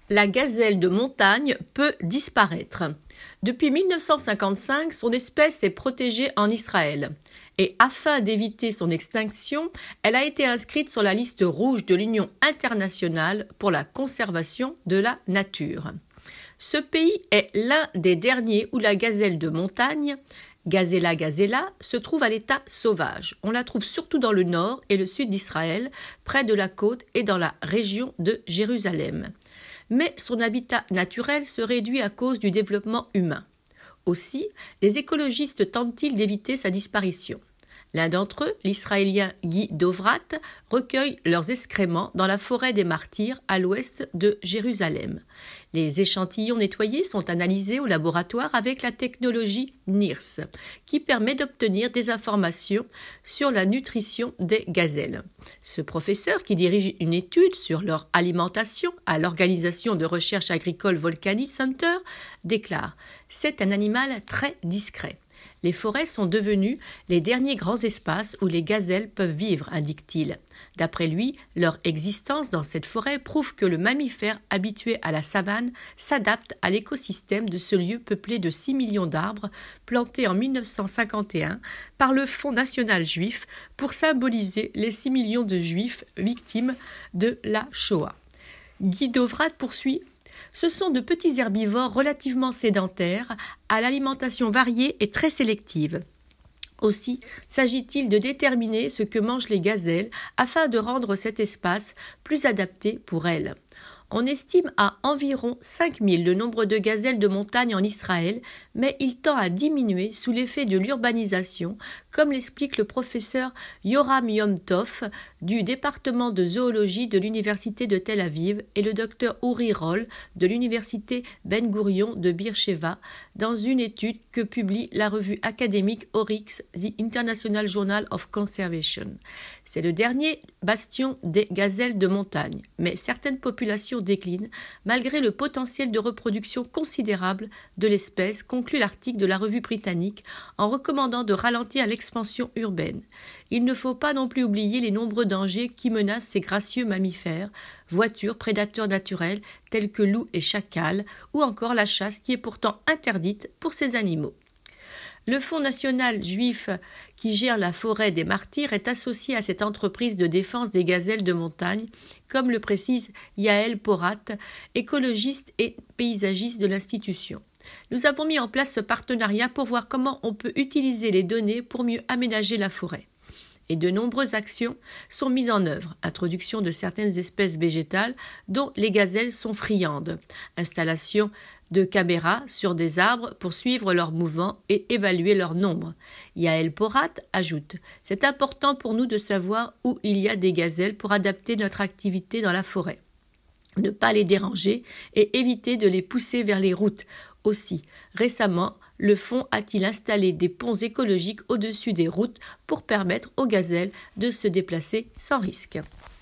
La gazelle de montagne peut disparaître. Depuis 1955, son espèce est protégée en Israël. Et afin d'éviter son extinction, elle a été inscrite sur la liste rouge de l'Union internationale pour la conservation de la nature. Ce pays est l'un des derniers où la gazelle de montagne, Gazella gazella, se trouve à l'état sauvage. On la trouve surtout dans le nord et le sud d'Israël, près de la côte et dans la région de Jérusalem. Mais son habitat naturel se réduit à cause du développement humain. Aussi, les écologistes tentent-ils d'éviter sa disparition. L'un d'entre eux, l'Israélien Guy Dovrat, recueille leurs excréments dans la forêt des Martyrs à l'ouest de Jérusalem. Les échantillons nettoyés sont analysés au laboratoire avec la technologie NIRS, qui permet d'obtenir des informations sur la nutrition des gazelles. Ce professeur, qui dirige une étude sur leur alimentation à l'organisation de recherche agricole Volcani Center, déclare « C'est un animal très discret ». Les forêts sont devenues les derniers grands espaces où les gazelles peuvent vivre, indique-t-il. D'après lui, leur existence dans cette forêt prouve que le mammifère habitué à la savane s'adapte à l'écosystème de ce lieu peuplé de 6 millions d'arbres plantés en 1951 par le Fonds national juif pour symboliser les 6 millions de juifs victimes de la Shoah. Guy Dovrat poursuit. Ce sont de petits herbivores relativement sédentaires, à l'alimentation variée et très sélective. Aussi, s'agit-il de déterminer ce que mangent les gazelles afin de rendre cet espace plus adapté pour elles. On estime à environ 5000 le nombre de gazelles de montagne en Israël, mais il tend à diminuer sous l'effet de l'urbanisation, comme l'explique le professeur Yoram Yom Tov du département de zoologie de l'université de Tel Aviv et le docteur Uri Roll de l'université Ben Gurion de Beersheva dans une étude que publie la revue académique Oryx, The International Journal of Conservation. C'est le dernier bastion des gazelles de montagne, mais certaines populations déclinent malgré le potentiel de reproduction considérable de l'espèce, conclut l'article de la revue britannique en recommandant de ralentir l'expansion urbaine. Il ne faut pas non plus oublier les nombreux dangers qui menacent ces gracieux mammifères, voitures, prédateurs naturels tels que loups et chacals, ou encore la chasse qui est pourtant interdite pour ces animaux. Le Fonds national juif qui gère la forêt des Martyrs est associé à cette entreprise de défense des gazelles de montagne, comme le précise Yael Porat, écologiste et paysagiste de l'institution. Nous avons mis en place ce partenariat pour voir comment on peut utiliser les données pour mieux aménager la forêt. Et de nombreuses actions sont mises en œuvre. Introduction de certaines espèces végétales dont les gazelles sont friandes. Installation de caméras sur des arbres pour suivre leurs mouvements et évaluer leur nombre. Yael Porat ajoute « C'est important pour nous de savoir où il y a des gazelles pour adapter notre activité dans la forêt. Ne pas les déranger et éviter de les pousser vers les routes. Aussi, récemment, le fonds a-t-il installé des ponts écologiques au-dessus des routes pour permettre aux gazelles de se déplacer sans risque.